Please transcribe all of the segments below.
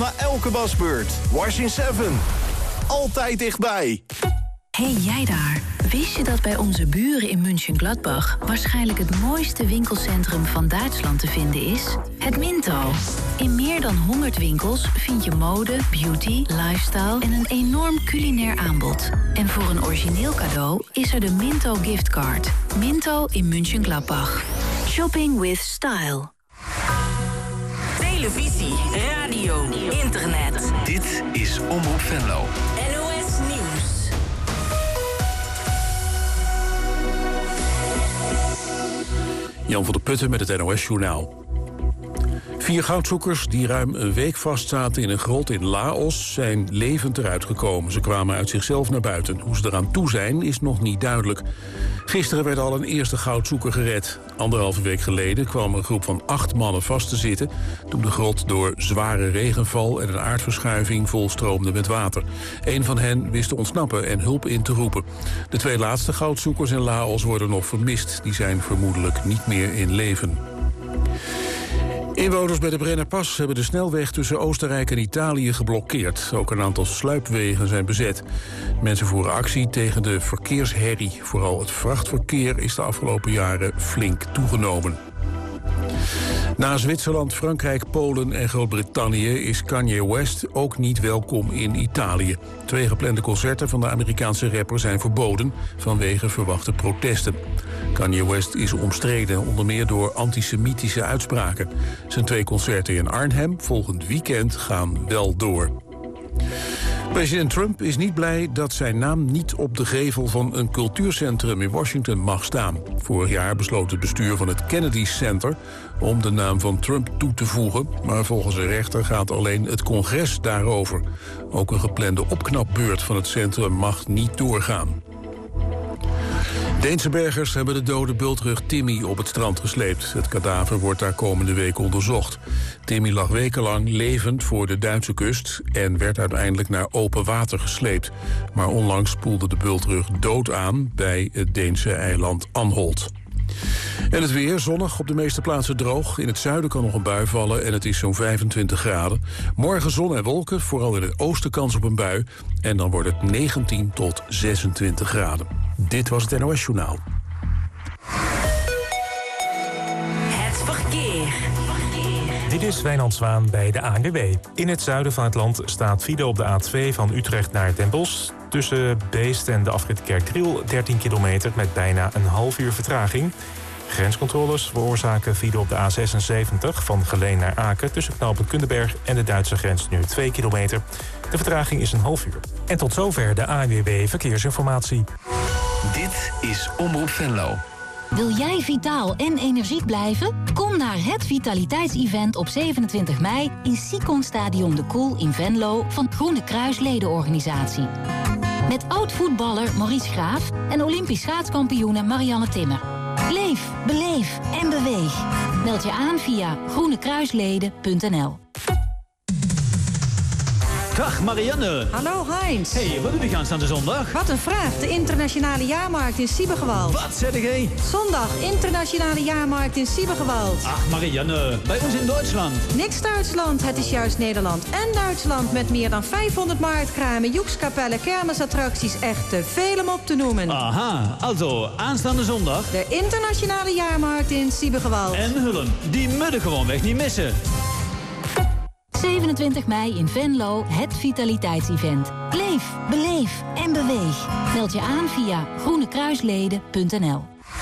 na elke wasbeurt. Wash in 7. Altijd dichtbij. Hey jij daar, wist je dat bij onze buren in Mönchengladbach waarschijnlijk het mooiste winkelcentrum van Duitsland te vinden is? Het Minto. In meer dan 100 winkels vind je mode, beauty, lifestyle en een enorm culinair aanbod. En voor een origineel cadeau is er de Minto giftcard. Minto in Mönchengladbach. Shopping with style. Televisie, radio, internet. Dit is Omroep Venlo. NOS Nieuws. Jan van der Putten met het NOS-journaal. 4 goudzoekers die ruim een week vastzaten in een grot in Laos zijn levend eruit gekomen. Ze kwamen uit zichzelf naar buiten. Hoe ze eraan toe zijn is nog niet duidelijk. Gisteren werd al een eerste goudzoeker gered. 1,5 week geleden kwam een groep van 8 mannen vast te zitten toen de grot door zware regenval en een aardverschuiving volstroomde met water. Een van hen wist te ontsnappen en hulp in te roepen. De 2 laatste goudzoekers in Laos worden nog vermist. Die zijn vermoedelijk niet meer in leven. Inwoners bij de Brennerpas hebben de snelweg tussen Oostenrijk en Italië geblokkeerd. Ook een aantal sluipwegen zijn bezet. Mensen voeren actie tegen de verkeersherrie. Vooral het vrachtverkeer is de afgelopen jaren flink toegenomen. Na Zwitserland, Frankrijk, Polen en Groot-Brittannië is Kanye West ook niet welkom in Italië. 2 geplande concerten van de Amerikaanse rapper zijn verboden vanwege verwachte protesten. Kanye West is omstreden, onder meer door antisemitische uitspraken. Zijn 2 concerten in Arnhem volgend weekend gaan wel door. President Trump is niet blij dat zijn naam niet op de gevel van een cultuurcentrum in Washington mag staan. Vorig jaar besloot het bestuur van het Kennedy Center om de naam van Trump toe te voegen, maar volgens een rechter gaat alleen het congres daarover. Ook een geplande opknapbeurt van het centrum mag niet doorgaan. Deense bergers hebben de dode bultrug Timmy op het strand gesleept. Het kadaver wordt daar komende week onderzocht. Timmy lag wekenlang levend voor de Duitse kust en werd uiteindelijk naar open water gesleept. Maar onlangs spoelde de bultrug dood aan bij het Deense eiland Anholt. En het weer, zonnig, op de meeste plaatsen droog. In het zuiden kan nog een bui vallen en het is zo'n 25 graden. Morgen zon en wolken, vooral in het oosten kans op een bui. En dan wordt het 19 tot 26 graden. Dit was het NOS Journaal. Het verkeer. Dit is Wijnand Zwaan bij de ANWB. In het zuiden van het land staat file op de A2 van Utrecht naar Den Bosch. Tussen Beest en de afrit Kerkdriel 13 kilometer met bijna een half uur vertraging. Grenscontroles veroorzaken file op de A76 van Geleen naar Aken tussen knooppunt Kunderberg en de Duitse grens nu 2 kilometer. De vertraging is een half uur. En tot zover de ANWB Verkeersinformatie. Dit is Omroep Venlo. Wil jij vitaal en energiek blijven? Kom naar het vitaliteitsevent op 27 mei in Sicon Stadion de Koel in Venlo van Groene Kruis ledenorganisatie. Met oud-voetballer Maurice Graaf en Olympisch schaatskampioene Marianne Timmer. Leef, beleef en beweeg. Meld je aan via groenekruisleden.nl. Dag Marianne. Hallo Heinz. Hey, wat doe je aanstaande zondag? Wat een vraag. De internationale jaarmarkt in Siebergewald. Wat zeg jij? Zondag internationale jaarmarkt in Siebergewald. Ach Marianne, bij ons in Duitsland. Niks Duitsland, het is juist Nederland en Duitsland met meer dan 500 marktkramen, joekskapellen, kermisattracties. Echt te veel om op te noemen. Aha, also aanstaande zondag. De internationale jaarmarkt in Siebergewald. En Hullen, die moeten gewoon weg niet missen. 27 mei in Venlo, het vitaliteitsevent. Leef, beleef en beweeg. Meld je aan via groenekruisleden.nl.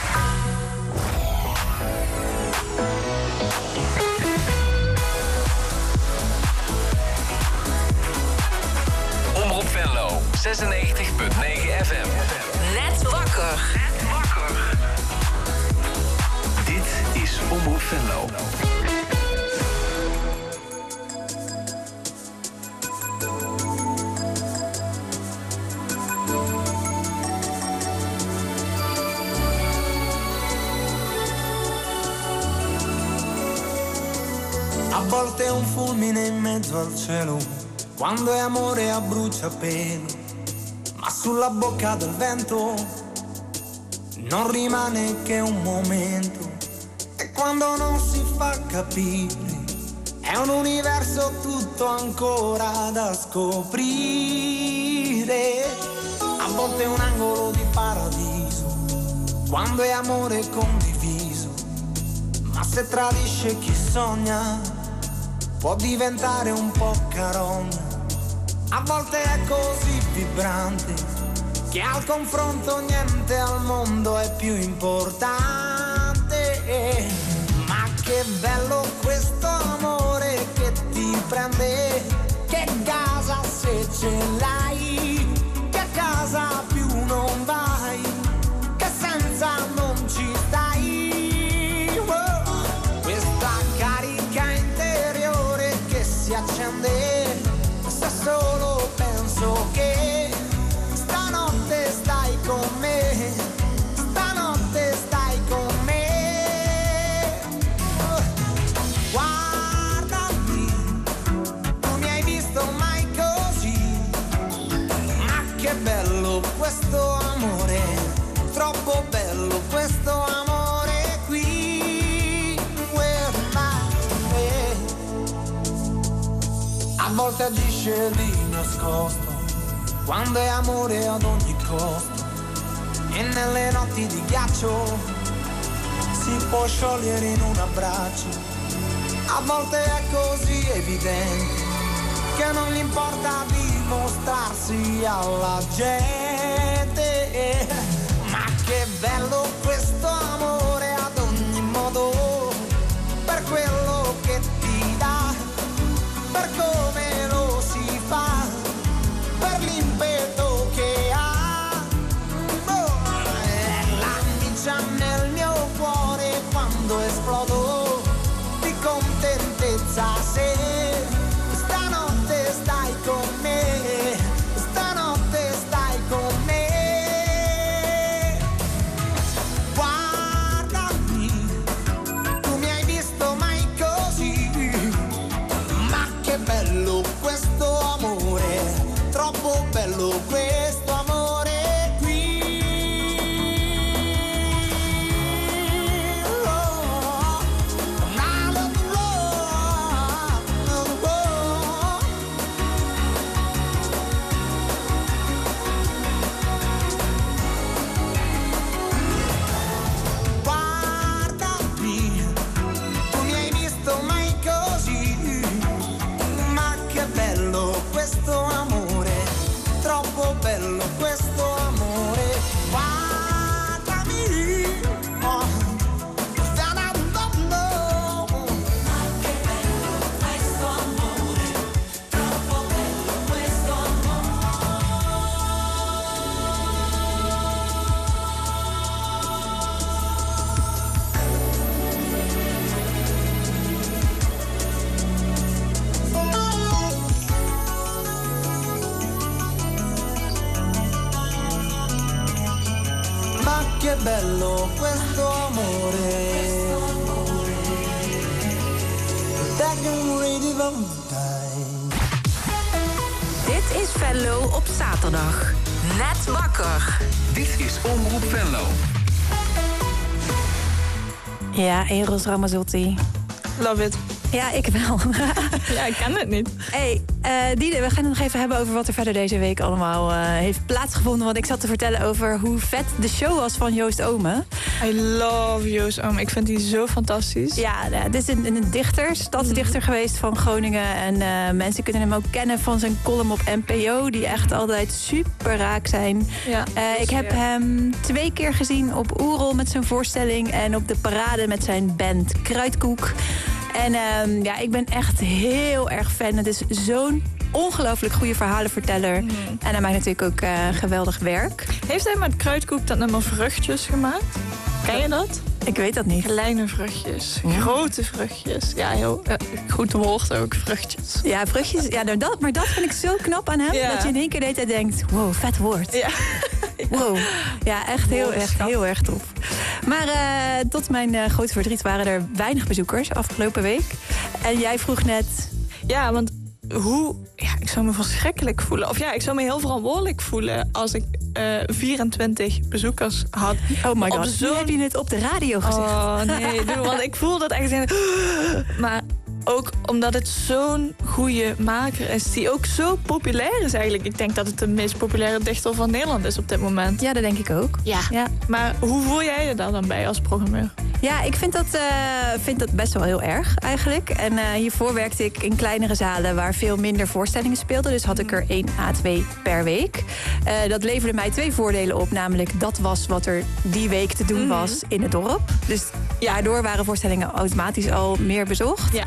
Omroep Venlo, 96.9 FM. Net wakker. Dit is Omroep Venlo. A volte è un fulmine in mezzo al cielo, quando è amore a bruciapelo, ma sulla bocca del vento non rimane che un momento. E quando non si fa capire È un universo tutto ancora da scoprire. A volte è un angolo di paradiso, quando è amore condiviso. Ma se tradisce chi sogna, può diventare un po' carogna. A volte è così vibrante che al confronto niente al mondo è più importante. Ma che bello questo amore che ti prende, che casa se ce l'hai, che a casa più non vai, che senza non ci stai. Questa carica interiore che si accende, se solo penso che stanotte stai con me, stanotte stai con me. Guardami, non mi hai visto mai così, ma che bello questo amore, troppo bello questo amore qui. A volte agisce di nascosto, quando è amore ad ogni costo, e nelle notti di ghiaccio si può sciogliere in un abbraccio. A volte è così evidente che non gli importa dimostrarsi alla gente. Ma che bello questo amore ad ogni modo, per quello che ti dà, per come lo si fa, per l'impeto che ha. L'annica nel mio cuore quando esplodo di contentezza, se stanotte stai con me, stanotte stai con me. Guardami, tu mi hai visto mai così, ma che bello questo amore, troppo bello questo amore qui. Guardami, tu mi hai visto mai così, ma che bello questo amore, troppo bello questo amore. Guardami, oh. Da-da-da-da. Ma che bello questo amore, troppo bello questo Ma che bello questo amore. Dit is Venlo op zaterdag. Net wakker. Dit is Omroep Venlo. Ja, Eros Ramazzotti. Love it. Ja, ik wel. Ja, ik ken het niet. Hey, Diede, we gaan het nog even hebben over wat er verder deze week allemaal heeft plaatsgevonden. Want ik zat te vertellen over hoe vet de show was van Joost Omen. I love Joost Omen. Ik vind die zo fantastisch. Ja, dit is een dichter, stadsdichter geweest van Groningen. En mensen kunnen hem ook kennen van zijn column op NPO. Die echt altijd super raak zijn. Ja, ik heb hem 2 keer gezien op Oerol met zijn voorstelling. En op de parade met zijn band Kruidkoek. En ik ben echt heel erg fan. Het is zo'n ongelooflijk goede verhalenverteller. En hij maakt natuurlijk ook geweldig werk. Heeft hij met Kruidkoek dat nummer Vruchtjes gemaakt? Ken je dat? Ik weet dat niet. Kleine vruchtjes, grote vruchtjes. Ja, heel goed woord ook, vruchtjes. Ja, vruchtjes. Ja, maar dat vind ik zo knap aan hem. Ja. Dat je in één keer de hele tijd denkt, wow, vet woord. Ja. Wow. Ja, echt heel erg tof. Maar tot mijn grote verdriet waren er weinig bezoekers afgelopen week. En jij vroeg net... Ja, want ik zou me verschrikkelijk voelen. Of ja, ik zou me heel verantwoordelijk voelen als ik 24 bezoekers had. Oh my god, nu heb je het op de radio gezegd. Oh nee, want ik voel dat echt... Maar ook omdat het zo'n goede maker is, die ook zo populair is eigenlijk. Ik denk dat het de meest populaire dichter van Nederland is op dit moment. Ja, dat denk ik ook. Ja. Maar hoe voel jij je daar dan bij als programmeur? Ja, ik vind dat best wel heel erg eigenlijk. En hiervoor werkte ik in kleinere zalen waar veel minder voorstellingen speelden. Dus had ik er 1 à 2 per week. Dat leverde mij 2 voordelen op. Namelijk, dat was wat er die week te doen was in het dorp. Dus daardoor waren voorstellingen automatisch al meer bezocht. Ja.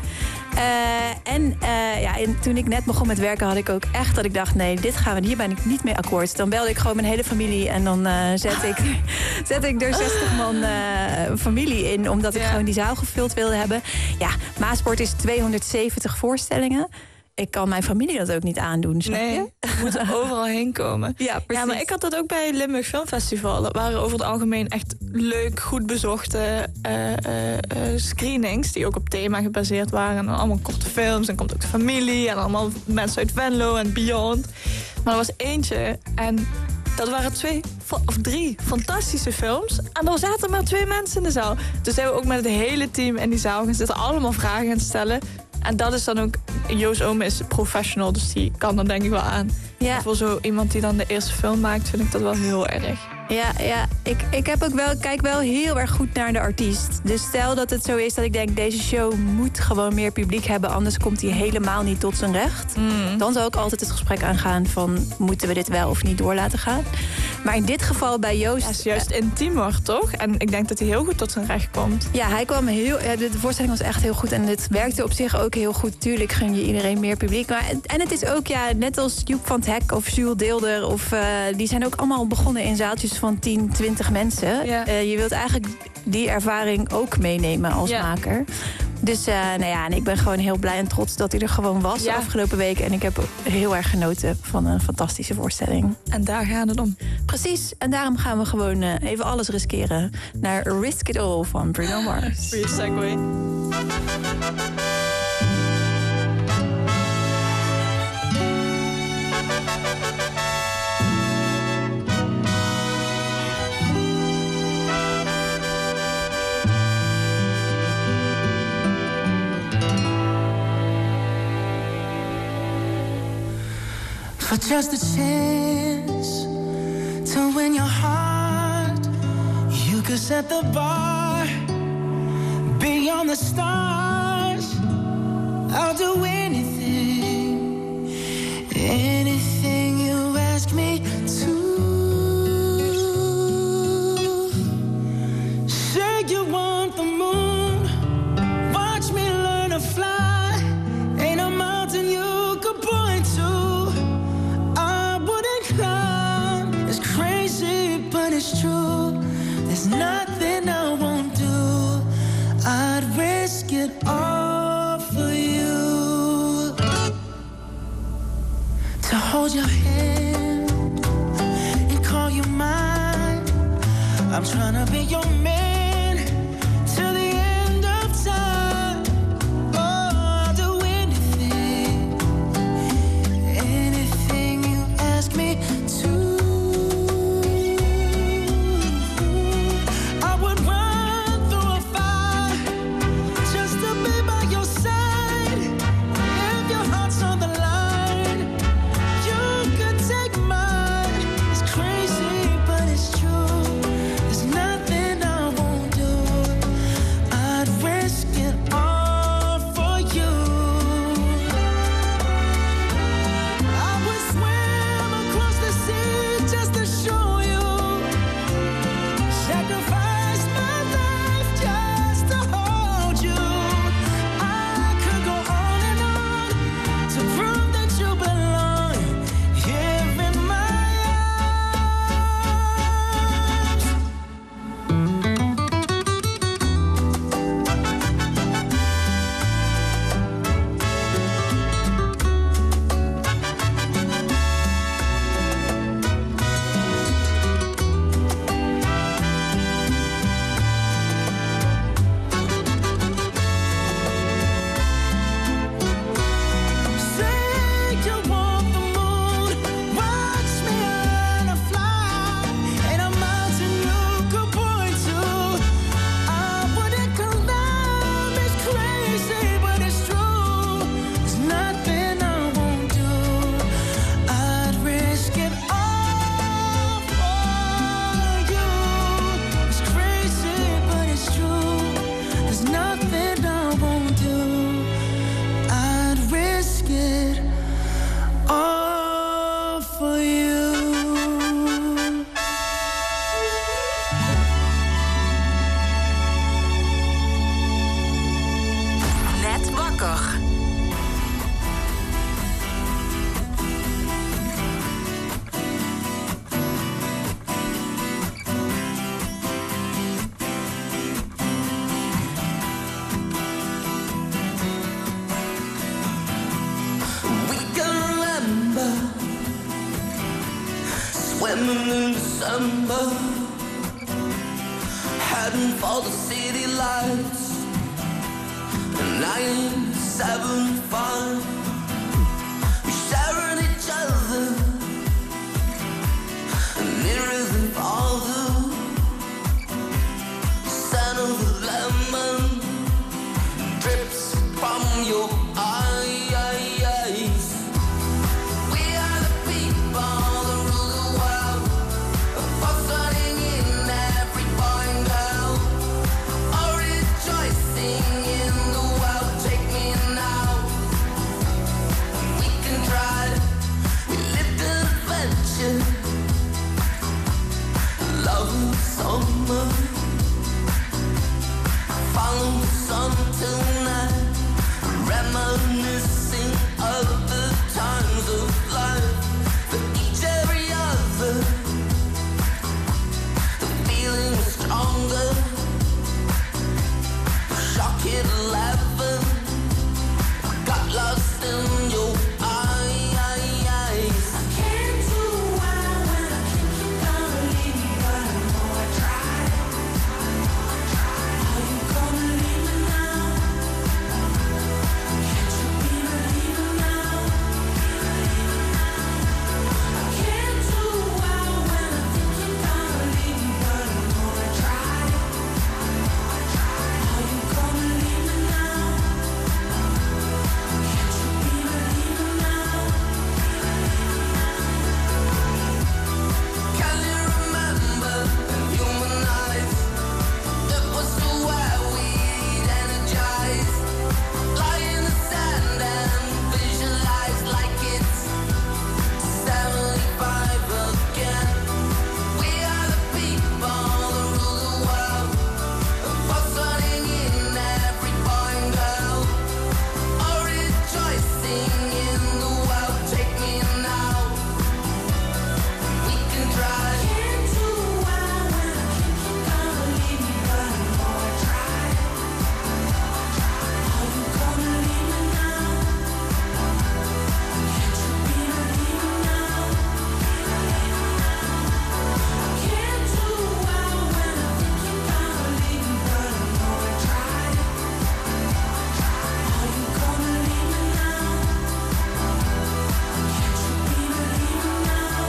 En toen ik net begon met werken had ik ook echt dat ik dacht, nee, hier ben ik niet mee akkoord. Dan belde ik gewoon mijn hele familie en dan zet ik er 60 man familie in, omdat ik gewoon die zaal gevuld wilde hebben. Ja, Maasport is 270 voorstellingen. Ik kan mijn familie dat ook niet aandoen, snap je? Nee, we moeten overal heen komen. Ja, precies. Ja, maar ik had dat ook bij Limburg Filmfestival. Dat waren over het algemeen echt leuk, goed bezochte screenings, die ook op thema gebaseerd waren. En dan allemaal korte films, dan komt ook de familie en allemaal mensen uit Venlo en beyond. Maar er was eentje en dat waren 2 of 3 fantastische films. En er zaten maar 2 mensen in de zaal. Dus zijn we ook met het hele team in die zaal gaan zitten, allemaal vragen gaan stellen. En dat is dan ook... Joost Oom is professional, dus die kan dan denk ik wel aan. Ja. Voor zo iemand die dan de eerste film maakt, vind ik dat wel heel erg. Ja. Ik kijk wel heel erg goed naar de artiest. Dus stel dat het zo is dat ik denk, deze show moet gewoon meer publiek hebben, anders komt hij helemaal niet tot zijn recht. Dan zal ik altijd het gesprek aangaan van, moeten we dit wel of niet door laten gaan? Maar in dit geval bij Joost... Hij is juist intiemer, toch? En ik denk dat hij heel goed tot zijn recht komt. Ja, hij kwam de voorstelling was echt heel goed en het werkte op zich ook heel goed. Tuurlijk gun je iedereen meer publiek. En het is ook, net als Joep van het Hek of Jules Deelder, die zijn ook allemaal begonnen in zaaltjes van 10, 20 mensen. Ja. Je wilt eigenlijk die ervaring ook meenemen als maker. Dus en ik ben gewoon heel blij en trots dat hij er gewoon was de afgelopen week. En ik heb heel erg genoten van een fantastische voorstelling. En daar gaat het om. Precies, en daarom gaan we gewoon even alles riskeren naar Risk It All van Bruno Mars. Goeie segue. For just a chance to win your heart, you could set the bar beyond the stars. I'll do anything, anything you ask me to. Say you want the moon, watch me learn to fly. Ain't a mountain you could point to. But it's true, there's nothing I won't do. I'd risk it all for you. To hold your hand and call you mine. I'm trying to be your man till the end of time. Oh, I'll do anything, anything you ask me to. Nothing I won't Jamming in December, heading for the city lights. 975, we're sharing each other, nearer than farther. Scent of the lemon drips from your eyes. We are the people that rule the world, fostering in every boy and girl, all rejoicing in the world. Take me now, we can try. We lived an adventure, love and summer. Follow the sun till night, reminiscing of the times of life. For each every other, the feeling was stronger. Shock hit 11, got lost in your eyes. I can't do well when I think you're gonna leave me, but I know I tried. Are you gonna leave me now? Can't you be believing now? I can't do well when I think you're gonna leave me, but I know I tried. Are you gonna leave me now? Can't you be believing now? Can you remember in human eyes? It was so where we'd energize, lie in the sand and visualize like it's 75 again. We are the people that rule the world, fostering in every boy and girl, all rejoicing in the world. Take me now, we can try. Can't do well when I think you're gonna leave me, but I know I tried. Are you gonna leave me now? Can't you be believing now? Can't do well when I think you're gonna leave me, but I know I tried. Are you gonna leave me now? Can't you be believing now?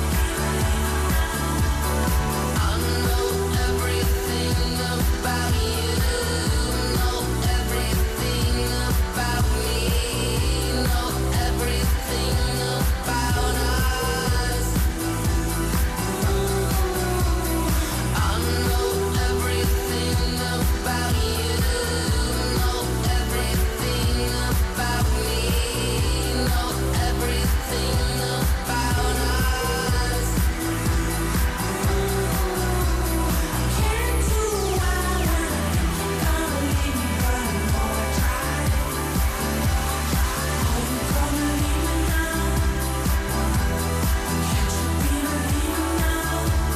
I know everything about you, know everything about me, know everything about us. I know everything about you, know everything about me, know everything about us. Can't do well when I think you're gonna leave me, but I know I tried. Are you gonna leave me now? Can't you be believing now?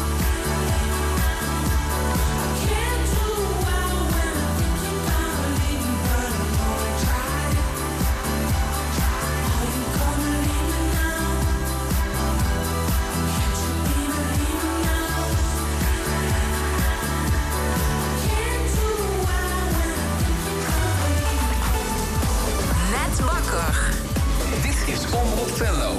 Can't do well when I think you're gonna leave me, but I know I tried. Are you gonna leave me now? Can't you be believing now? Can't do well when I think you're gonna leave me. Net wakker. Dit is Omroep Venlo.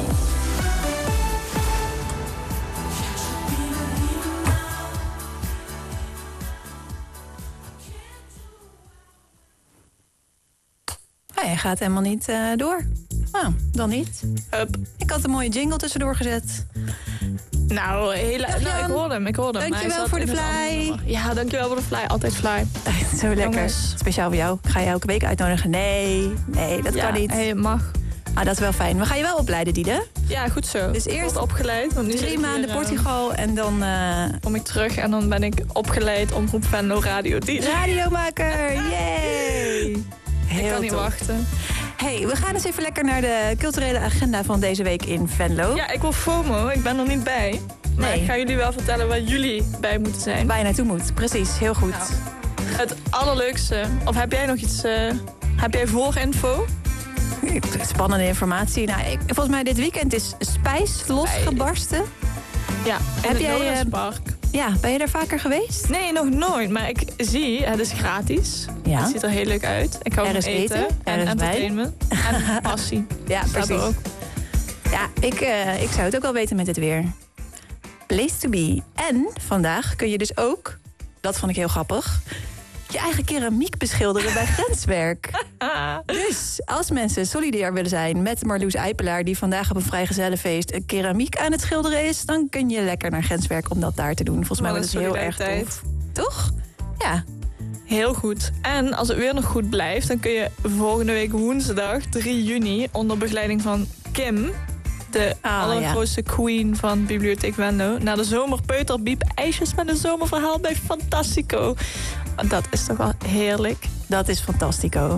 Hij gaat helemaal niet door. Nou, dan niet. Ik had een mooie jingle tussendoor gezet. Nou, ik hoorde hem. Dankjewel voor de fly. Ja, dankjewel voor de fly. Altijd fly. Zo lekker. Jongens. Speciaal voor jou. Ik ga je elke week uitnodigen. Nee, dat kan niet. Hey, mag. Ah, dat is wel fijn. We gaan je wel opleiden, Diede. Ja, goed zo. Dus eerst opgeleid. Want nu 3 maanden Portugal en dan... kom ik terug en dan ben ik opgeleid Omroep Venlo Radio DJ. Radiomaker, yay! Ik kan niet wachten. Hey, we gaan eens even lekker naar de culturele agenda van deze week in Venlo. Ja, ik wil FOMO. Ik ben er niet bij. Maar ik ga jullie wel vertellen waar jullie bij moeten zijn. Waar je naartoe moet, precies. Heel goed. Nou, het allerleukste. Of heb jij nog iets... heb jij voorinfo? Spannende informatie. Nou, volgens mij dit weekend is Spijs losgebarsten. Ja, Heb jij park. Ja, ben je daar vaker geweest? Nee, nog nooit. Maar ik zie, het is gratis. Ja. Het ziet er heel leuk uit. Ik hou Er van is eten eten, er en is entertainment. En passie. Ja, Staat er precies. ook. Ja, ik zou het ook wel weten met het weer. Place to be. En vandaag kun je dus ook, dat vond ik heel grappig, je eigen keramiek beschilderen bij Grenswerk. Dus als mensen solidair willen zijn met Marloes Eipelaar, die vandaag op een vrijgezellenfeest een keramiek aan het schilderen is, dan kun je lekker naar Grenswerk om dat daar te doen. Volgens mij Wat wordt een het heel erg solidariteit. tof. Toch? Ja. Heel goed. En als het weer nog goed blijft, dan kun je volgende week woensdag 3 juni onder begeleiding van Kim, de allergrootste queen van Bibliotheek Venlo, naar de zomerpeuterbiep ijsjes met een zomerverhaal bij Fantastico. Dat is toch wel heerlijk. Dat is Fantastico.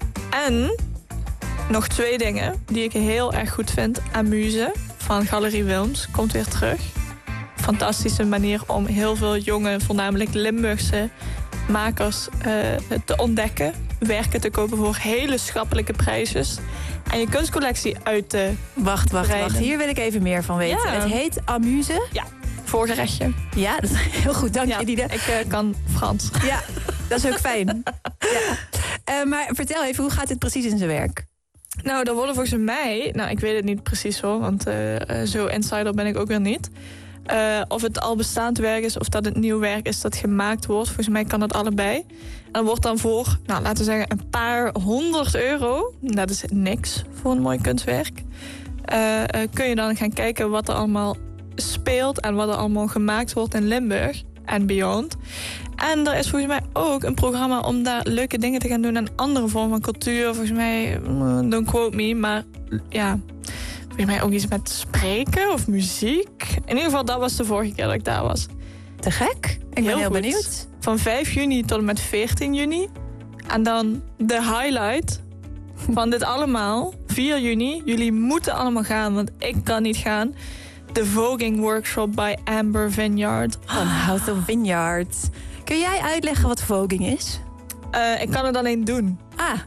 En nog 2 dingen die ik heel erg goed vind. Amuse van Galerie Wilms komt weer terug. Fantastische manier om heel veel jonge, voornamelijk Limburgse makers te ontdekken. Werken te kopen voor hele schappelijke prijsjes. En je kunstcollectie uit te Wacht. breiden. Hier wil ik even meer van weten. Ja. Het heet Amuse. Ja, voorgerechtje. Ja, dat is heel goed. Dank je, Diede. Ik kan Frans. Ja, dat is ook fijn. Ja. Maar vertel even, hoe gaat dit precies in zijn werk? Nou, er worden volgens mij... Nou, ik weet het niet precies hoor, want zo insider ben ik ook weer niet. Of het al bestaand werk is of dat het nieuw werk is dat gemaakt wordt. Volgens mij kan het allebei. En dan wordt dan voor, nou, laten we zeggen, een paar €100... dat is niks voor een mooi kunstwerk. Kun je dan gaan kijken wat er allemaal speelt en wat er allemaal gemaakt wordt in Limburg en beyond. En er is volgens mij ook een programma om daar leuke dingen te gaan doen en andere vormen van cultuur. Volgens mij, don't quote me, maar ja, volgens mij ook iets met spreken of muziek. In ieder geval, dat was de vorige keer dat ik daar was. Te gek. Ik ben heel benieuwd. Van 5 juni tot en met 14 juni. En dan de highlight van dit allemaal, 4 juni. Jullie moeten allemaal gaan, want ik kan niet gaan. De Voging Workshop bij Amber Vineyard. Van House of Vineyard. Kun jij uitleggen wat voging is? Ik kan het alleen doen.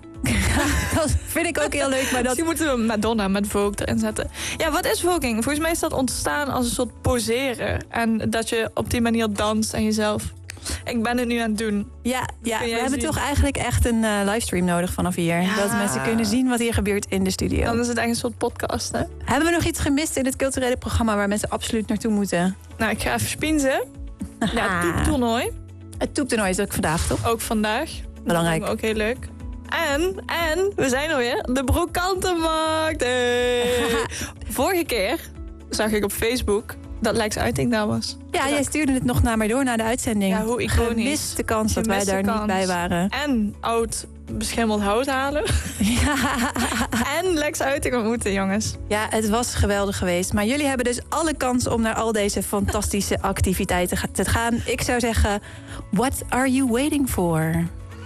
Dat vind ik ook heel leuk. Maar dat... Misschien moeten we Madonna met Vogue erin zetten. Ja, wat is voging? Volgens mij is dat ontstaan als een soort poseren. En dat je op die manier danst en jezelf... Ik ben het nu aan het doen. Ja, we hebben toch eigenlijk echt een livestream nodig vanaf hier. Ja. Dat mensen kunnen zien wat hier gebeurt in de studio. Dan is het echt een soort podcast, hè? Hebben we nog iets gemist in het culturele programma waar mensen absoluut naartoe moeten? Nou, ik ga even spinzen. Ja, het toeptoernooi. Het toeptoernooi is ook vandaag, toch? Ook vandaag. Belangrijk. Dat lijkt me ook heel leuk. En we zijn er weer. De brokantenmarkt. Hey. Vorige keer zag ik op Facebook dat Lex Uiting daar was. Ja, jij stuurde het nog naar mij door, naar de uitzending. Ja, hoe iconisch. Gemiste kans dat wij daar niet bij waren. En oud beschimmeld hout halen. Ja. En Lex Uiting ontmoeten, jongens. Ja, het was geweldig geweest. Maar jullie hebben dus alle kans om naar al deze fantastische activiteiten te gaan. Ik zou zeggen, what are you waiting for?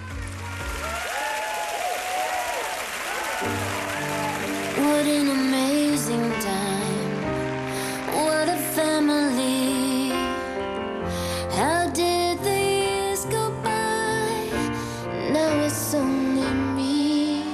What an amazing time. What a family. How did the years go by? Now it's only me.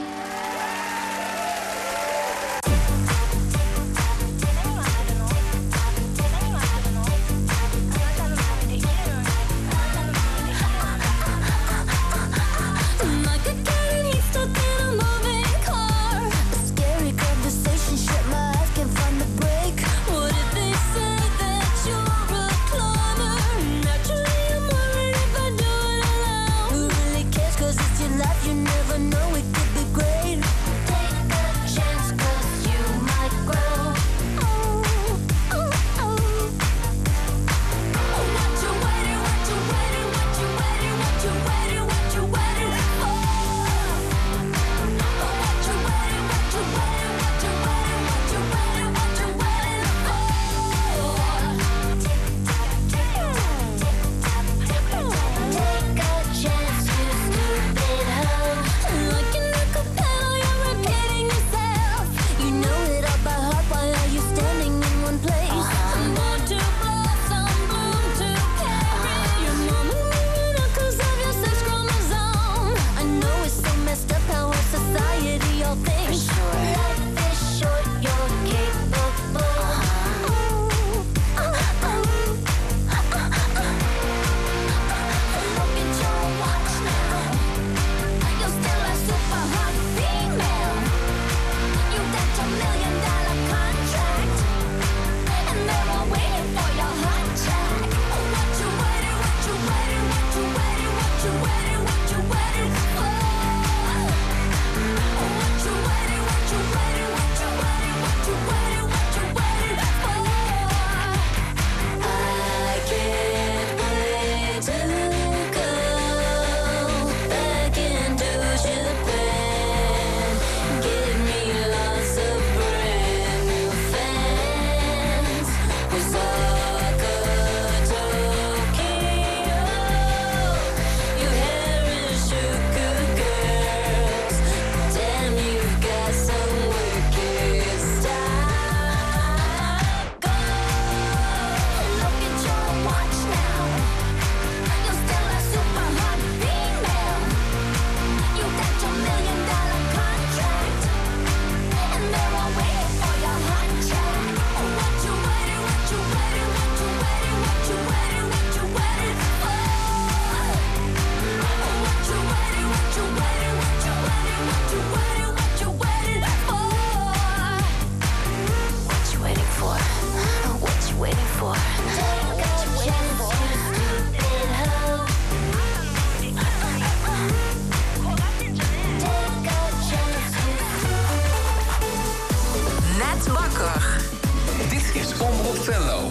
wakker. Dit is Omroep Venlo.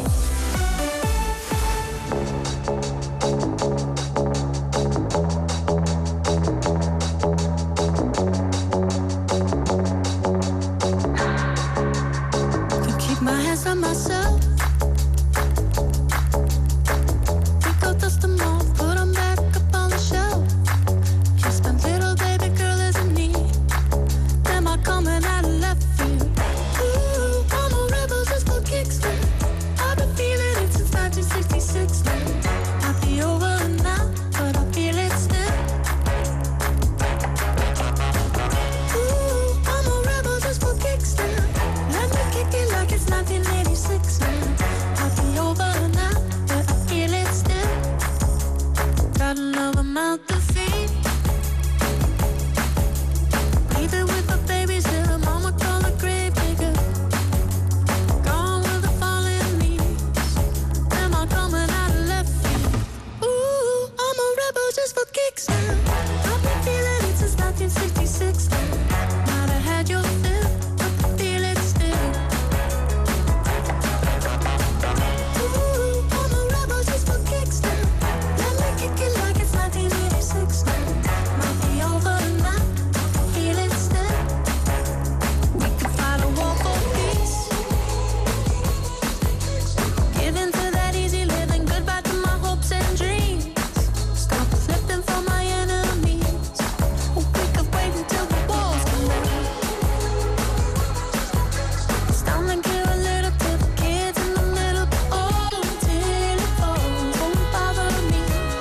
Keep my hands on myself. Think I'll dust them off, put them back up on the shelf. Kiss my little baby girl isn't need. Am I coming out of left field? Ooh, I'm a rebel just for kicks. I've been feeling it since 1966. Might be over now, but I feel it still. Ooh, I'm a rebel just for kicks. Let me kick it like it's 1986. Might be over now, but I feel it still. Got another mouth to feed. Leave it with the babies, little mama call a grave digger. Gone with the fallen leaves. Am I coming out of left field? Ooh, I'm a rebel just for kicks now. I've been feeling it since 1966 now. Might have had your fill, but I feel it still. Ooh, I'm a rebel just for kicks now. Let me kick it like it's 1986 now. Might be over now, I feel it still. We could fight a war for peace. Give in to that easy living, goodbye to my hopes and dreams. Stop flipping for my enemies. We could wait until the walls come down. It's time to give a little to the kids in the middle. Oh, until it falls, won't bother me.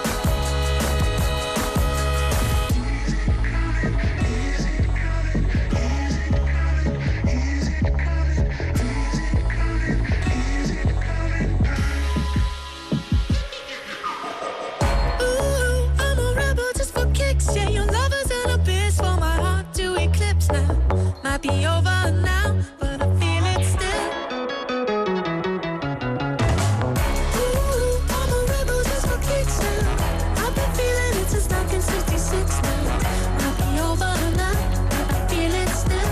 Ooh, I'm a rebel just for kicks. Yeah, your love is an abyss for my heart to eclipse now. Might be over now, but I feel it still. Ooh, I'm a rebel just for kicks now. I've been feeling it since 1966 now. Might be over now, but I feel it still.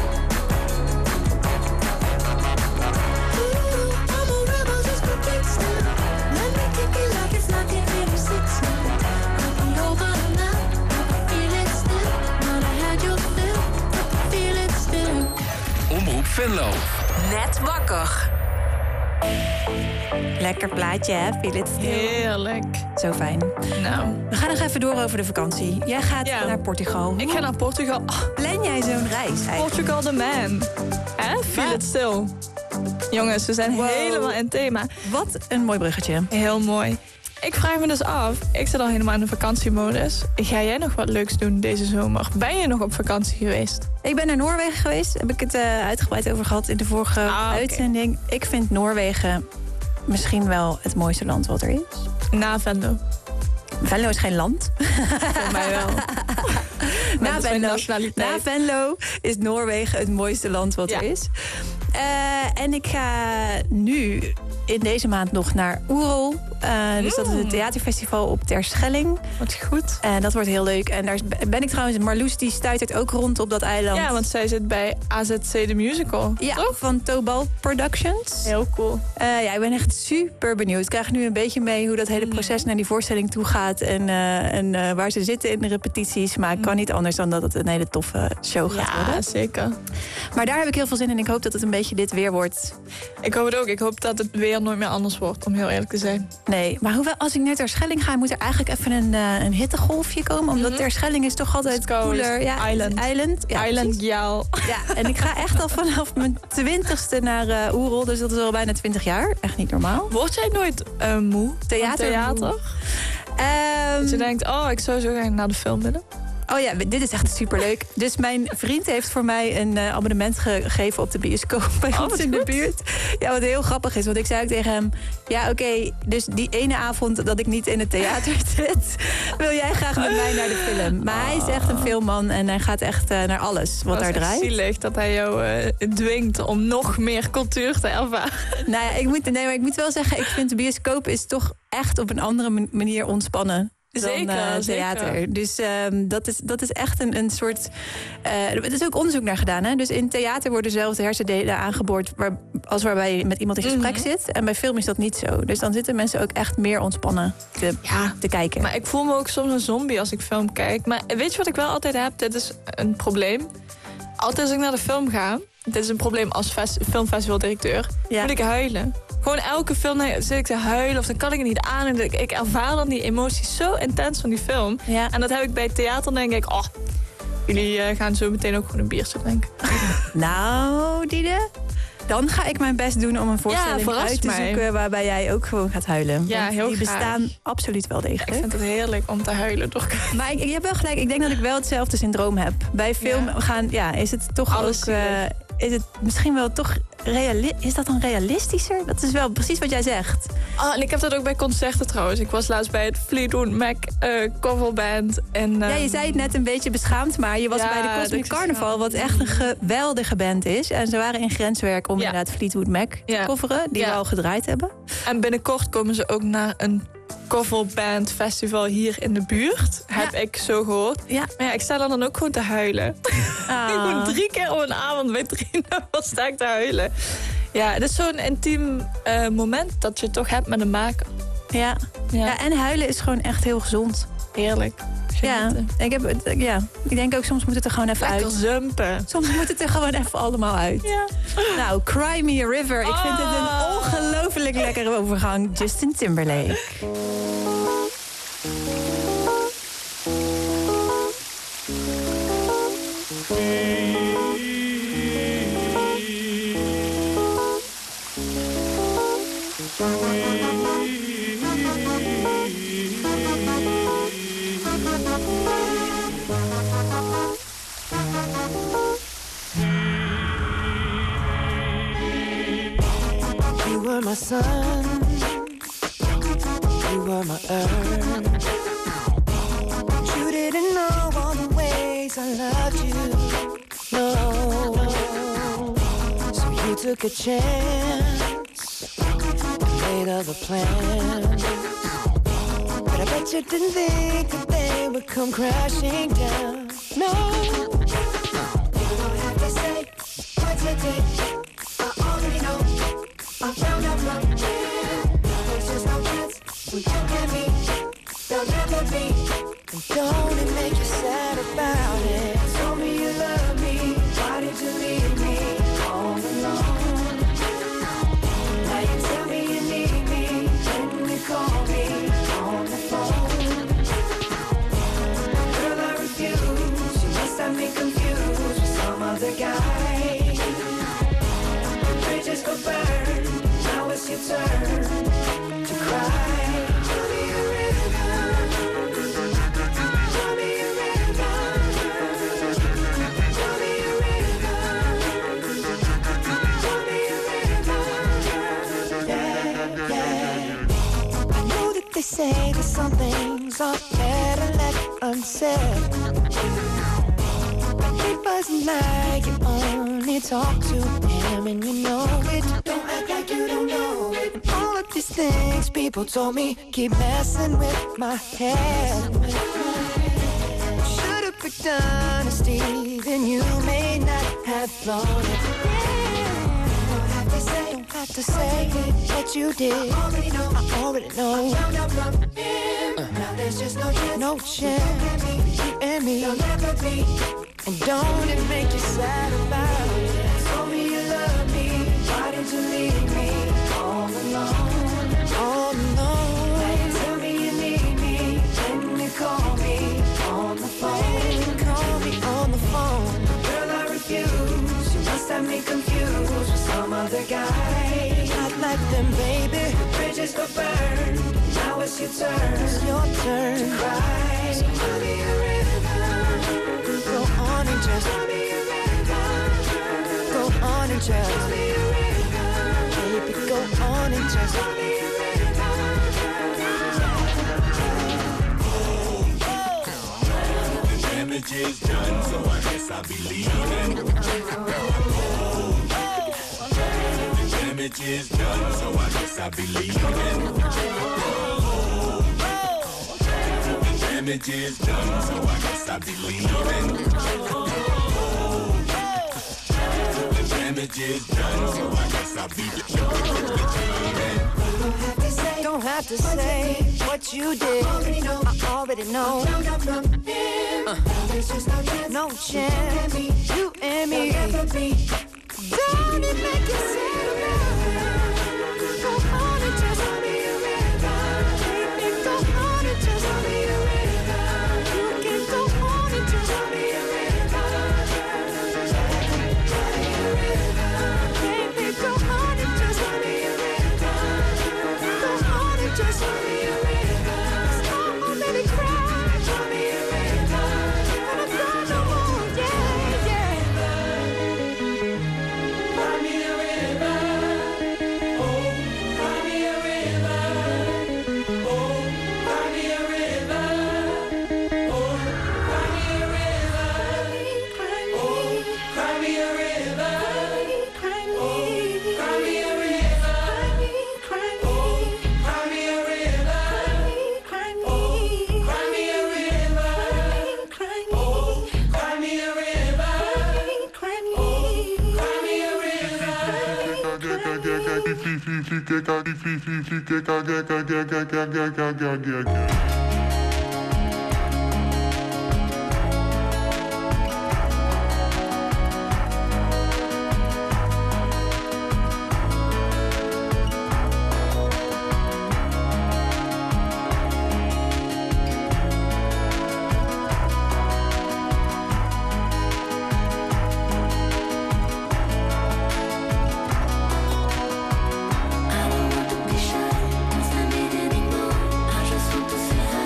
Ooh, I'm a rebel just for kicks now. Let me kick it like it's 1986 now. Might be over now, but I feel it still. Might have had your fill, but I feel it still. Omroep Venlo. Net wakker. Lekker plaatje, hè? Feel it still. Heerlijk. Zo fijn. Nou. We gaan nog even door over de vakantie. Jij gaat naar Portugal. Ik ga naar Portugal. Oh, plan jij zo'n reis eigenlijk? Portugal the man. Hè? Feel it still. Jongens, we zijn helemaal in thema. Wat een mooi bruggetje. Heel mooi. Ik vraag me dus af, ik zit al helemaal in de vakantiemodus. Ga jij nog wat leuks doen deze zomer? Ben je nog op vakantie geweest? Ik ben naar Noorwegen geweest. Heb ik het uitgebreid over gehad in de vorige uitzending. Ik vind Noorwegen misschien wel het mooiste land wat er is. Na Venlo. Venlo is geen land. Voor mij wel. Na Venlo is Noorwegen het mooiste land wat er is. En ik ga nu in deze maand nog naar Oerol. Dus dat is het theaterfestival op Terschelling. Wat goed. En dat wordt heel leuk. En daar ben ik trouwens... Marloes die stuitert ook rond op dat eiland. Ja, want zij zit bij AZC The Musical. Ja, toch? Van Tobal Productions. Heel cool. Ja, ik ben echt super benieuwd. Ik krijg nu een beetje mee hoe dat hele proces naar die voorstelling toe gaat. En waar ze zitten in de repetities. Maar ik kan niet anders dan dat het een hele toffe show gaat worden. Ja, zeker. Maar daar heb ik heel veel zin in. Ik hoop dat het een beetje dit weer wordt. Ik hoop het ook. Ik hoop dat het weer nooit meer anders wordt, om heel eerlijk te zijn. Nee, maar hoewel als ik naar Terschelling ga, moet er eigenlijk even een hittegolfje komen. Omdat Terschelling is toch altijd cooler. Ja, Island. Ja, Island, ja. Ja, en ik ga echt al vanaf mijn 20ste naar Oerol. Dus dat is al bijna 20 jaar. Echt niet normaal. Word jij nooit moe? Theater? Dat je denkt, ik zou zo graag naar de film willen. Oh ja, dit is echt superleuk. Dus mijn vriend heeft voor mij een abonnement gegeven op de bioscoop bij ons in de buurt. Ja, wat heel grappig is. Want ik zei ook tegen hem... Ja, oké, dus die ene avond dat ik niet in het theater zit... wil jij graag met mij naar de film. Maar hij is echt een filmman en hij gaat echt naar alles wat daar draait. Het is zielig dat hij jou dwingt om nog meer cultuur te ervaren. Nou ja, maar ik moet wel zeggen... ik vind de bioscoop is toch echt op een andere manier ontspannen. dan theater. Zeker. Dus dat is echt een soort... er is ook onderzoek naar gedaan. Hè? Dus in theater worden dezelfde hersendelen aangeboord... als waarbij je met iemand in gesprek zit. En bij film is dat niet zo. Dus dan zitten mensen ook echt meer ontspannen te kijken. Maar ik voel me ook soms een zombie als ik film kijk. Maar weet je wat ik wel altijd heb? Dit is een probleem. Altijd als ik naar de film ga... Dit is een probleem als filmfestivaldirecteur. Moet ik huilen. Gewoon elke film zit ik te huilen of dan kan ik het niet aan. En ik ervaar dan die emoties zo intens van die film. Ja. En dat heb ik bij het theater, denk ik... jullie gaan zo meteen ook gewoon een biertje drinken. Nou, Diede... Dan ga ik mijn best doen om een voorstelling uit te zoeken... waarbij jij ook gewoon gaat huilen. Ja, heel die graag. bestaan absoluut wel degelijk. Ik vind het heerlijk om te huilen. Toch? Maar je hebt wel gelijk. Ik denk dat ik wel hetzelfde syndroom heb. Bij film is het toch alles ook... is het misschien wel toch... Is dat dan realistischer? Dat is wel precies wat jij zegt. En ik heb dat ook bij concerten trouwens. Ik was laatst bij het Fleetwood Mac coverband. En, je zei het net een beetje beschaamd, maar je was bij de Cosmic Carnival... wat echt een geweldige band is. En ze waren in grenswerk om inderdaad Fleetwood Mac te coveren... die we al gedraaid hebben. En binnenkort komen ze ook naar een coverband festival hier in de buurt. Heb ik zo gehoord. Ja. Maar ik sta dan ook gewoon te huilen. Gewoon 3 keer op een avond bij 3 nummers sta ik te huilen. Ja, het is zo'n intiem moment dat je toch hebt met een maker. Ja, en huilen is gewoon echt heel gezond. Heerlijk. Ja, ik denk ook soms moet het er gewoon even lekker uit. Zumpen. Soms moet het er gewoon even allemaal uit. Ja. Nou, Cry Me a River. Ik vind het een ongelooflijk lekkere overgang. Justin Timberlake. You were my sun, you were my earth. You didn't know all the ways I loved you, no. So you took a chance, made other plans. But I bet you didn't think that they would come crashing down, no. You don't have to say what you did, I already know. I found out from you. There's just no chance when you and me, there'll never be. And don't it make you sad about it? Told me you love me, why did you leave me all alone? Now you tell me you need me, when you call me on the phone. Girl, I refuse, you must have me confused with some other guy. The bridges go burn. Now it's your turn to cry. Tell me a river. Tell me a river. Tell me a river. Tell me a river. Yeah, yeah. I know that they say that some things are better left unsaid. But it wasn't like you only talk to him and you know it. Don't act like you don't know it. And all of these things people told me keep messing with my head. Should've picked honesty, then you may not have thought it. Don't have to say what you did. I already know. I found out from him. Now there's just no chance. No chance. You and me. There'll never be. And don't it make you sad about it? Told me you love me. Why did you leave me all alone? All alone. Now you tell me you need me. When you call me on the phone. Call me on the phone. Girl, I refuse. You must have me confused with some other guy. Not like them, baby. The bridges go burn. Now it's your turn. It's your turn to cry. So tell me a river. Go on and just tell me a river. Go on and just tell me a river. Baby, go on and just tell me a river. The damage is done, so I guess I'll be leaving. The damage is done, so I guess I'll be leaving. The damage is done, so I guess I'll be leaving. The damage is done, so I guess I'll be leaving. Don't have to say what you did. I already know. No chance. You and me. Don't it make you sad? Go on and just be a rhythm. Go on and just be a rhythm. You can go on and just be a rhythm. Baby, go on and just be a rhythm. Go on and just be a rhythm. Stop, let it cry. Just be a rhythm. And I'm gone no more, yeah, yeah. Cry me a river. Oh, cry me a river. Oh, cry me a river. Oh, cry me a river. Oh, cry me a river. Oh, cry me a river. Oh, cry me a river. Oh, cry me a river. Oh, cry me a river. Oh, cry me a I don't want to be shy, don't stand it anymore. I just want to say hi.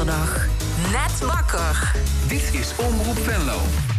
zaterdag. Net wakker. Dit is Omroep Venlo.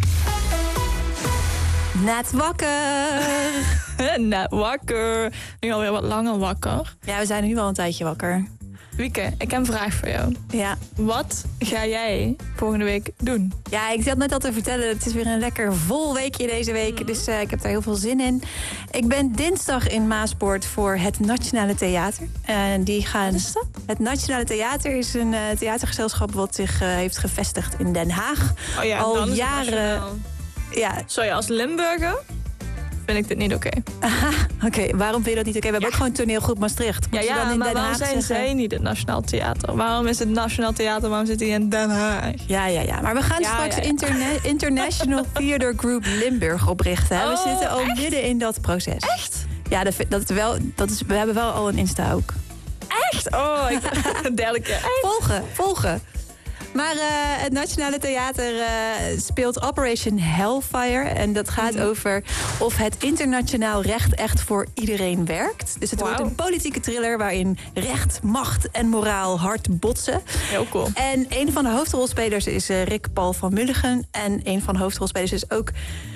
Net wakker. Net wakker. Nu alweer wat langer wakker. Ja, we zijn nu al een tijdje wakker. Wieke, ik heb een vraag voor jou. Ja. Wat ga jij volgende week doen? Ja, ik zat net al te vertellen, het is weer een lekker vol weekje deze week. Dus ik heb daar heel veel zin in. Ik ben dinsdag in Maaspoort voor het Nationale Theater. Die gaan... Wat is dat? Het Nationale Theater is een theatergezelschap wat zich heeft gevestigd in Den Haag. Oh ja, al dan is jaren. Ja. Sorry, als Limburger vind ik dit niet oké. Oké, waarom vind je dat niet oké? We hebben ook gewoon toneelgroep Maastricht. Moet je dan in maar Den waarom Haag zijn zeggen? zij niet het Nationaal Theater? Waarom is het Nationaal Theater, waarom zit hij in Den Haag? Ja. Maar we gaan straks International Theater Group Limburg oprichten. Hè? We zitten al midden in dat proces. Echt? Ja, we hebben wel al een Insta ook. Echt? Oh, derde keer. Echt? Volgen. Maar het Nationale Theater speelt Operation Hellfire. En dat gaat over of het internationaal recht echt voor iedereen werkt. Dus het wordt een politieke thriller waarin recht, macht en moraal hard botsen. Heel cool. En een van de hoofdrolspelers is Rick Paul van Mulligen. En een van de hoofdrolspelers is ook...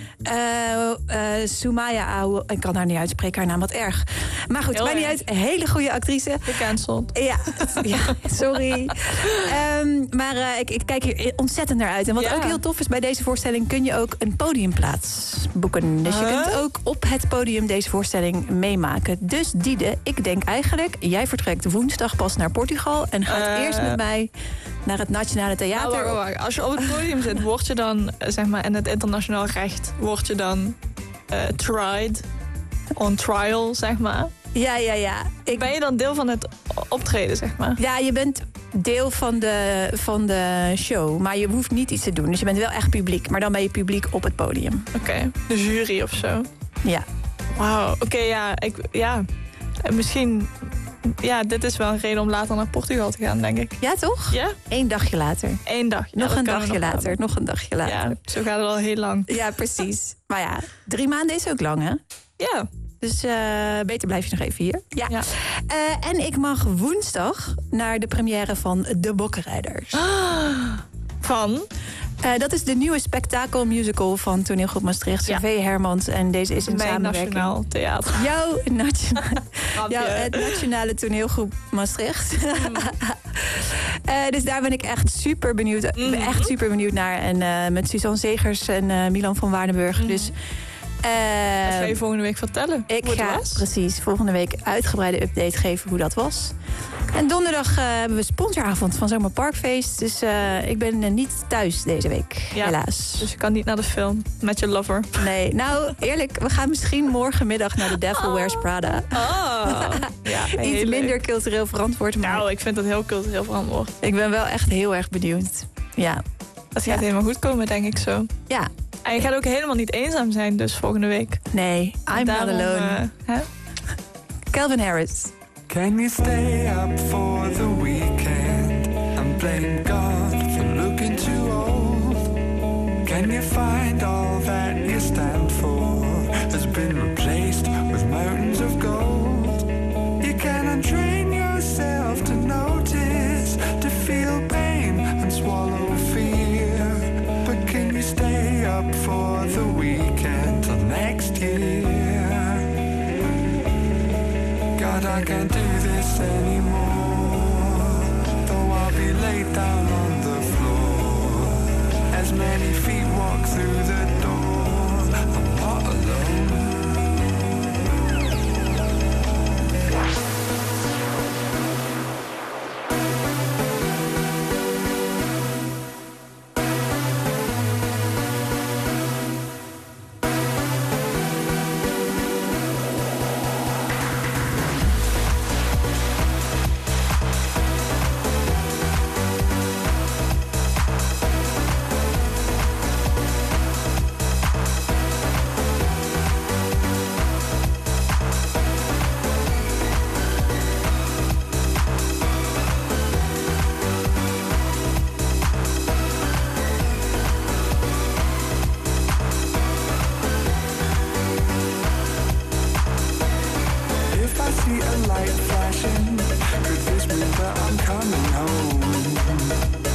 Soumaya Aou, ik kan haar niet uitspreken, haar naam wat erg. Maar goed, maakt niet uit. Hele goede actrice. Gecanceld. Ja, sorry. Maar ik kijk hier ontzettend naar uit. En wat ook heel tof is, bij deze voorstelling kun je ook een podiumplaats boeken. Dus je kunt ook op het podium deze voorstelling meemaken. Dus Diede, ik denk eigenlijk, jij vertrekt woensdag pas naar Portugal en gaat eerst met mij naar het Nationale Theater. Nou, wacht. Als je op het podium zit, word je dan, zeg maar, in het internationaal recht, word je dan tried, on trial, zeg maar? Ja. Ben je dan deel van het optreden, zeg maar? Ja, je bent deel van de show, maar je hoeft niet iets te doen. Dus je bent wel echt publiek, maar dan ben je publiek op het podium. Oké, de jury of zo? Ja. Wauw, oké, misschien... Ja, dit is wel een reden om later naar Portugal te gaan, denk ik. Ja, toch? Ja? 1 dagje later. 1 dagje. Nog een dagje later. Ja, zo gaat het al heel lang. Ja, precies. Maar ja, 3 maanden is ook lang, hè? Ja. Dus beter blijf je nog even hier. Ja. En ik mag woensdag naar de première van De Bokkenrijders. Van? Dat is de nieuwe spektakelmusical van Toneelgroep Maastricht. Servé Hermans. En deze is een samenwerking. Nationaal Theater. Het Nationale Toneelgroep Maastricht. Dus daar ben ik echt super benieuwd. Echt super benieuwd naar. En met Suzanne Zegers en Milan van Waardenburg. Dus... dat ga je volgende week vertellen. Ik ga precies volgende week uitgebreide update geven hoe dat was. En donderdag hebben we sponsoravond van Zomer Parkfeest. Dus ik ben niet thuis deze week, helaas. Dus je kan niet naar de film met je lover. Nee, nou eerlijk, we gaan misschien morgenmiddag naar The Devil Wears Prada. Ja, iets minder cultureel verantwoord. Maar nou, ik vind dat heel cultureel verantwoord. Ik ben wel echt heel erg benieuwd. Ja. Dat gaat helemaal goed komen, denk ik zo. Ja. En je gaat ook helemaal niet eenzaam zijn dus volgende week. Nee, I'm not alone. Calvin Harris. Can you stay up for the weekend and blame God for looking too old? Can you find all that you stand for has been replaced with mountains of gold? You cannot train yourself to notice, to feel pain and swallow fear. But can you stay up for the weekend till next year? God, I can't do this anymore. Though I'll be laid down on the floor, as many feet walk through the door, I'm not alone. see a light flashing. Could this mean that I'm coming home?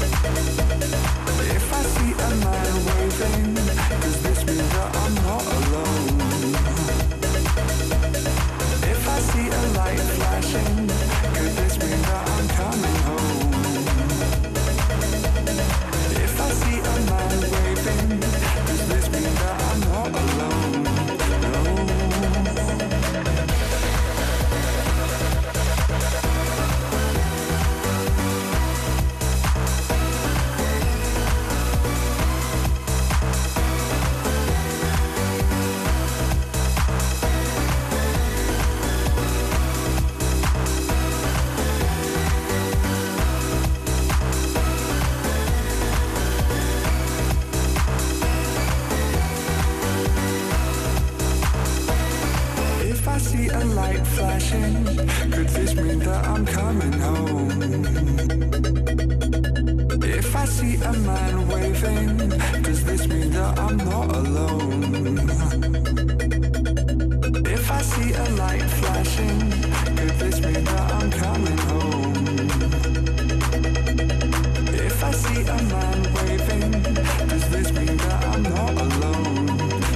see a light flashing, could this mean that I'm coming home? If I see a man waving, does this mean that I'm not alone? If I see a light flashing, could this mean that I'm coming home? If I see a man waving, does this mean that I'm not alone?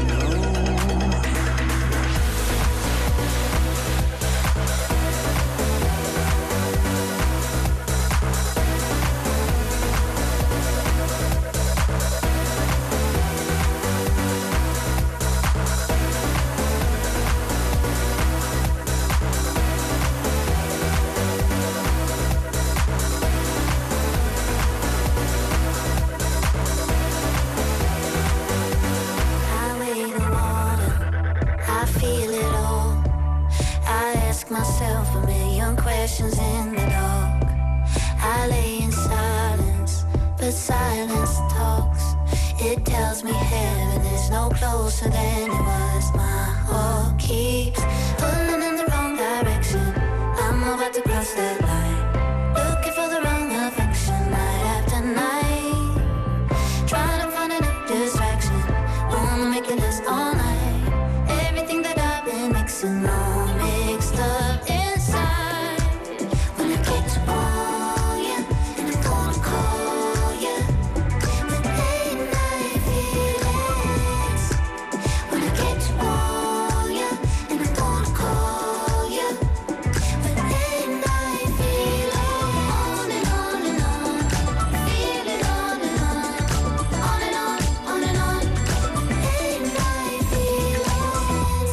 Myself a million questions in the dark. I lay in silence, but silence talks. It tells me heaven is no closer than it was. My heart keeps pulling in the wrong direction. I'm about to cross that line, looking for the wrong affection night after night. Trying to find a new distraction, wanna make it last all night. Everything that I've been mixing all mixed up inside. When I get to call you, and I'm gonna call you with late night feelings. When I get to call you, and I'm gonna call you with late night feelings. On and on and on, feel it on and on and on and on. Late night feelings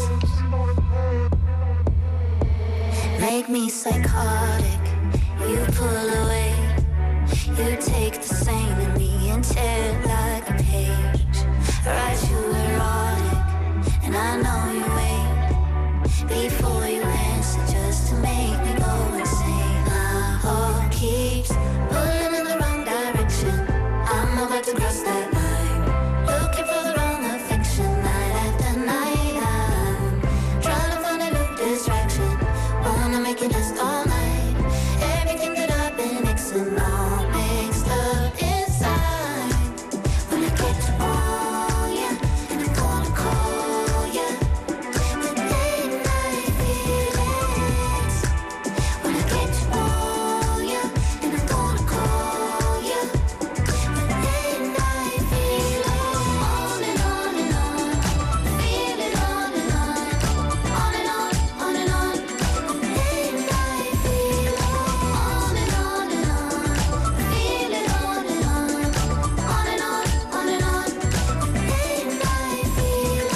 make me psychotic. You pull away, you take the same in me and tear it like a page. I write you erotic, and I know you wait before you answer just to make me go insane. My heart keeps pulling in the wrong direction. I'm about to cross that line, looking for the wrong affection night after night. I'm trying to find a new distraction, wanna make it last all night. Everything that I've been mixing all mixed up inside. When I get to call you, and I'm gonna call you with late night feelings. When I get to call you, and I'm gonna call you with late night feelings. On and on and on, feel it on and on and on and on. Late night feelings. On and on and on, feel it on and on and on and on. Late night feelings.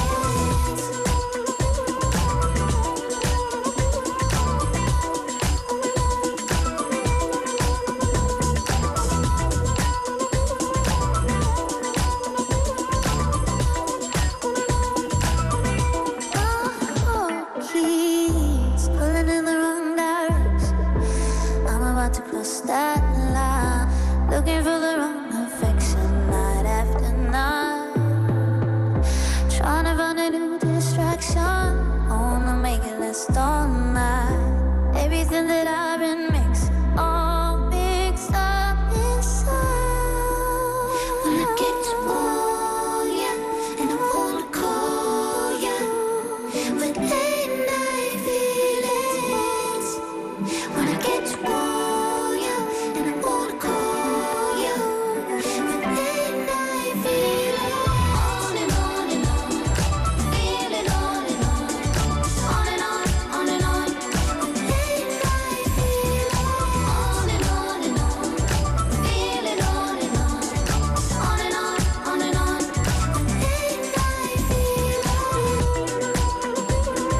Keys pulling in the wrong direction. I'm about to cross that line, looking for the wrong affection night after night. Trying to find a new distraction, wanna make it last all night. Everything that I've been mixing, all mixed up inside. When I get to call you, and I'm gonna call you with late night feelings. When I get to call you, and I'm gonna call you with late night feelings. On and on and on, feel it on and on and on. Late night feelings. On and on and on, feel it on and on and on. Late night feelings.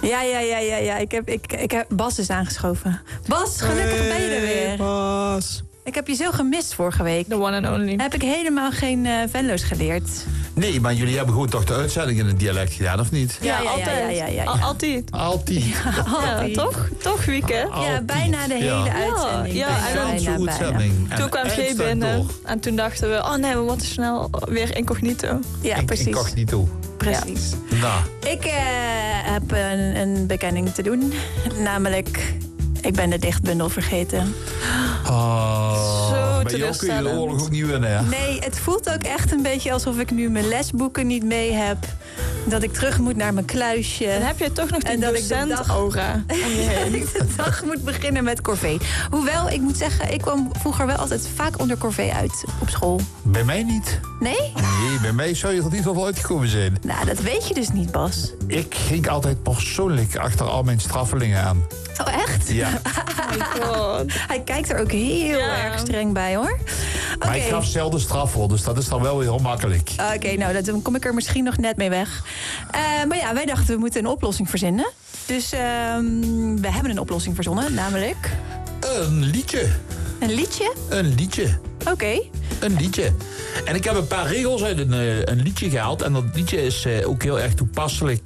Ja. Ik heb Bas is aangeschoven. Bas, gelukkig ben je er weer. Bas. Ik heb je zo gemist vorige week. The one and only. Heb ik helemaal geen Venlo's geleerd. Nee, maar jullie hebben gewoon toch de uitzending in het dialect gedaan, of niet? Ja. Altijd. Altijd. Ja, toch Wieke? Ja, bijna de hele uitzending. Ja, en dan toen kwam G binnen. En toen dachten we, oh nee, we moeten snel weer incognito. Ja, precies. Incognito. Precies. Ja. Nou. Ik heb een bekenning te doen. Namelijk, ik ben de dichtbundel vergeten. Zo bij jou kun je de teleurstellend. oorlog ook niet winnen, hè? Nee, het voelt ook echt een beetje alsof ik nu mijn lesboeken niet mee heb. Dat ik terug moet naar mijn kluisje. Dan heb je toch nog die en dat ik de docent-aura. dat ik de dag moet beginnen met corvée. Hoewel, ik moet zeggen, ik kwam vroeger wel altijd vaak onder corvée uit op school. Bij mij niet. Nee? Nee, bij mij zou je er niet wel uitgekomen zijn. Nou, dat weet je dus niet, Bas. Ik ging altijd persoonlijk achter al mijn straffelingen aan. Oh, echt? Ja. Oh my god. Hij kijkt er ook heel erg streng bij, hoor. Maar ik gaf zelden straf voor, dus dat is dan wel weer heel makkelijk. Oké, nou, dan kom ik er misschien nog net mee weg. Maar ja, wij dachten we moeten een oplossing verzinnen. Dus we hebben een oplossing verzonnen, namelijk... Een liedje. Een liedje? Een liedje. Oké. Een liedje. En ik heb een paar regels uit een liedje gehaald. En dat liedje is ook heel erg toepasselijk.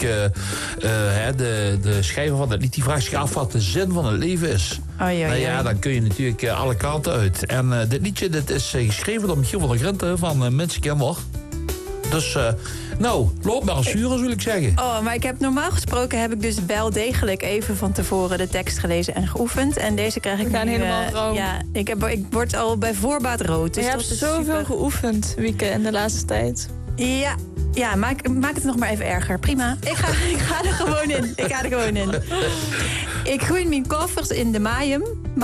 De schrijver van dat lied die vraagt zich af wat de zin van het leven is. Nou ja, dan kun je natuurlijk alle kanten uit. En dit liedje is geschreven door Michiel van der Grinten van Mensenkenmer. Dus, loop maar een zuren, zul ik zeggen. Oh, maar normaal gesproken heb ik dus wel degelijk even van tevoren de tekst gelezen en geoefend. En deze krijg ik We gaan nu, helemaal rood. Ja, ik word al bij voorbaat rood. Dus je dat hebt is zoveel super. geoefend, Wieke, in de laatste tijd. Ja, maak het nog maar even erger. Prima. Ik ga er gewoon in. Ik groei mijn koffers in de Mayem.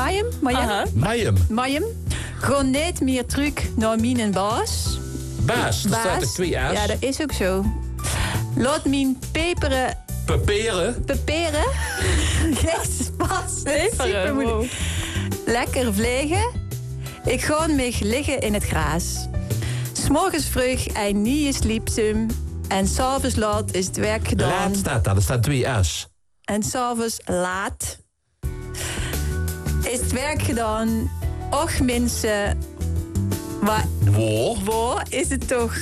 Mayem. Gewoon niet meer terug naar mijn baas. Baas, daar staat er 2 A's. Ja, dat is ook zo. Laat mijn peperen... Peperen? Jezus, Bas. Super moeilijk. Lekker vliegen. Ik ga me liggen in het gras. 's morgens vroeg en niet is liepsum. En 's avonds laat is het werk gedaan. Laat staat daar, er staan 2 A's. En 's avonds laat is het werk gedaan. Och mensen, waar is het toch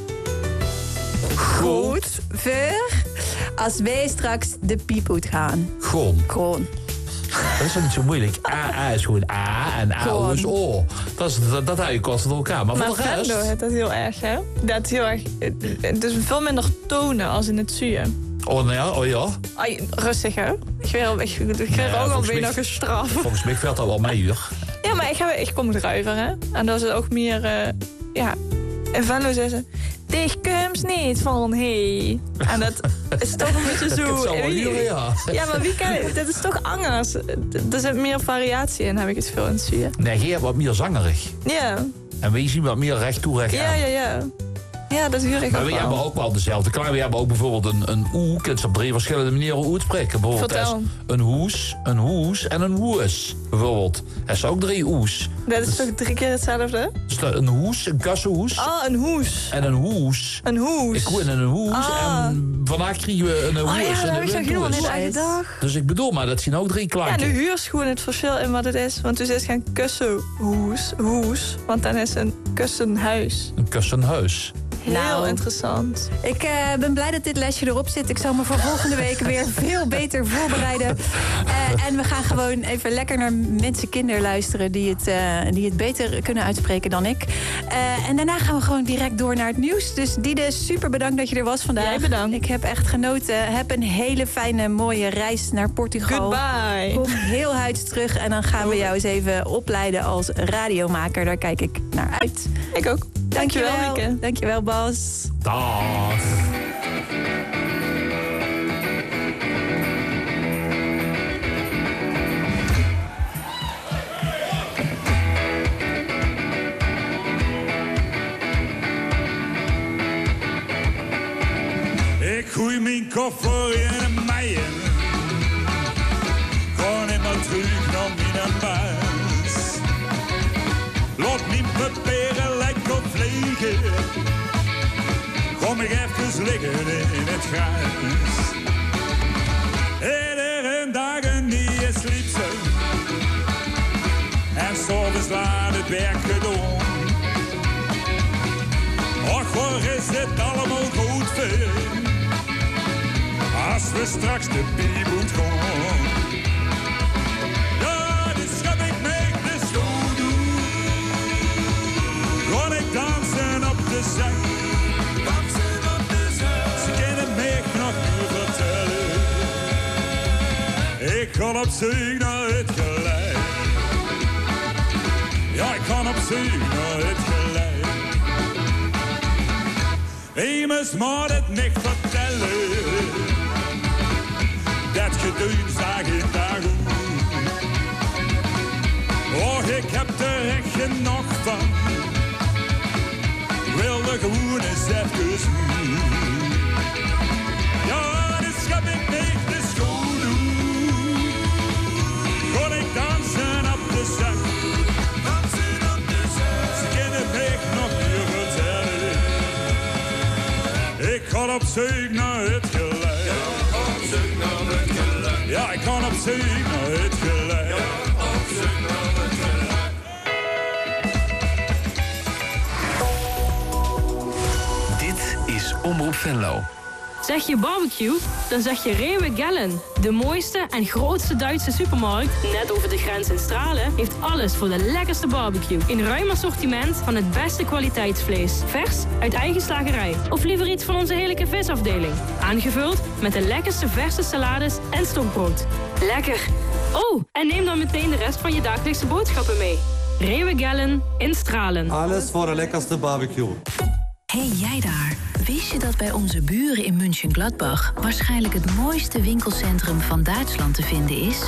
goed voor als wij straks de piep uitgaan? Gewoon. Dat is toch niet zo moeilijk. A is gewoon A en A is O. Dat hou je constant door elkaar. Maar voor de rest... Venlo, dat is heel erg, hè? Dat is heel erg... Het is veel minder tonen als in het zuien. Oh ja? Ai, rustig, hè? Ik werd ook al bijna gestraft. Volgens mij valt dat wel mee, hoor. Ja, maar ik kom druiver, hè? En dat is het ook meer... in Venlo zeggen ze... Dich komt niet van hey. En dat is toch een beetje zo... Het zal wel duren, ja. Ja, maar dat is toch anders. Er zit meer variatie in, heb ik het veel in het zuien. Nee, jij hebt wat meer zangerig. Ja. En wij zien wat meer recht toe, recht aan. Ja. Ja, dat huur ik maar ook we wel. hebben ook wel dezelfde klank. We hebben ook bijvoorbeeld een oe. Je kunt op 3 verschillende manieren hoe het spreken. Bijvoorbeeld Vertel. een hoes en een hoes. Bijvoorbeeld. Er zijn ook 3 oes. Dat is toch 3 keer hetzelfde? Dus een hoes, een kassenhoes. Ah, een hoes. En een hoes. Een hoes. Ik woon in een hoes en vandaag kregen we een hoes. Ja, daar heb ik nog helemaal niet uitgedacht. Dus ik bedoel, maar dat zien ook 3 klanken. Ja, nu huur is gewoon het verschil in wat het is. Want dus is geen kussenhoes. Want dan is een kussenhuis. Een kussenhuis. Heel interessant. Ik ben blij dat dit lesje erop zit. Ik zal me voor volgende week weer veel beter voorbereiden. En we gaan gewoon even lekker naar mensenkinder luisteren... die het beter kunnen uitspreken dan ik. En daarna gaan we gewoon direct door naar het nieuws. Dus Diede, super bedankt dat je er was vandaag. Jij bedankt. Ik heb echt genoten. Heb een hele fijne, mooie reis naar Portugal. Goodbye. Kom heel huids terug en dan gaan we jou eens even opleiden als radiomaker. Daar kijk ik naar uit. Ik ook. Dankjewel, Wieke. Dankjewel, Bas. Dag. Ik gooi mijn koffer in een meijen. Ga niet meer terug naar mijn baas. Laat mijn papieren lekker vliegen. Kom ik even liggen in het gras. Iedere dag een nieuwe sliep ze. En s'avonds laat het werk gedaan. Och, waar is het allemaal goed voor? Als we straks de biemoed gaan. Ja, dus schap ik mee de schoen doen. Ga ik dansen op de zak. Dansen op de zak. Ze kunnen mij nog niet vertellen. Ik ga op zoek naar het gelijk. Ja, ik kan op zoek naar het gelijk. Immers moet het niet vertellen. Dat gedoe zag ik daar goed. Och, ik heb er echt genoeg van. Wilde gewoon eens even zien. Ja, dus schap ik niet de schoen doen. Kon ik dansen op de zak. Dansen op de zak. Ze kunnen mij nog meer vertellen. Ik ga op zoek naar het gelijk. Ja, op zoek naar het gelijk. Ja, ik ga op zoek naar het gelijk. Ja, op zoek naar het gelijk. Dit is Omroep Venlo. Zeg je barbecue, dan zeg je Rewe Gellen. De mooiste en grootste Duitse supermarkt, net over de grens in Stralen, heeft alles voor de lekkerste barbecue. In ruim assortiment van het beste kwaliteitsvlees. Vers uit eigen slagerij. Of liever iets van onze heerlijke visafdeling. Aangevuld met de lekkerste verse salades en stokbrood. Lekker! Oh, en neem dan meteen de rest van je dagelijkse boodschappen mee. Rewe Gellen in Stralen. Alles voor de lekkerste barbecue. Hey jij daar, wist je dat bij onze buren in München-Gladbach waarschijnlijk het mooiste winkelcentrum van Duitsland te vinden is?